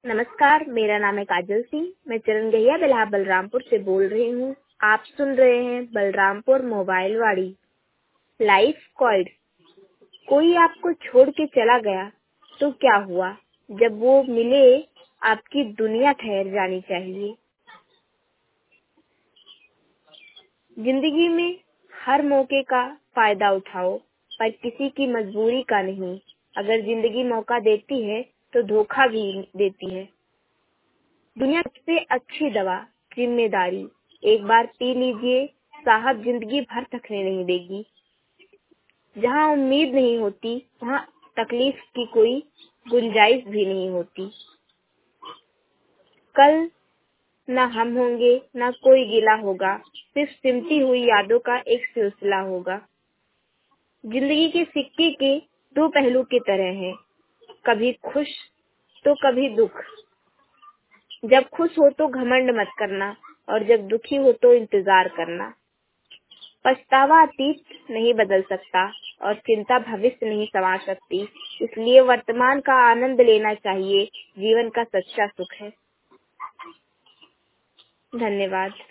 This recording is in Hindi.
नमस्कार, मेरा नाम है काजल सिंह। मैं चरणगहिया बेल्हा बलरामपुर से बोल रही हूँ। आप सुन रहे हैं बलरामपुर मोबाइल वाड़ी। लाइफ कॉल्ड। कोई आपको छोड़ के चला गया तो क्या हुआ, जब वो मिले आपकी दुनिया ठहर जानी चाहिए। जिंदगी में हर मौके का फायदा उठाओ, पर किसी की मजबूरी का नहीं। अगर जिंदगी मौका देती है तो धोखा भी देती है। दुनिया की सबसे अच्छी दवा जिम्मेदारी। एक बार पी लीजिए, साहब जिंदगी भर थकने नहीं देगी। जहाँ उम्मीद नहीं होती वहाँ तकलीफ की कोई गुंजाइश भी नहीं होती। कल न हम होंगे न कोई गिला होगा, सिर्फ सिमटी हुई यादों का एक सिलसिला होगा। जिंदगी के सिक्के के दो पहलू की तरह हैं, कभी खुश तो कभी दुख। जब खुश हो तो घमंड मत करना, और जब दुखी हो तो इंतजार करना। पछतावा अतीत नहीं बदल सकता और चिंता भविष्य नहीं संवार सकती। इसलिए वर्तमान का आनंद लेना चाहिए, जीवन का सच्चा सुख है। धन्यवाद।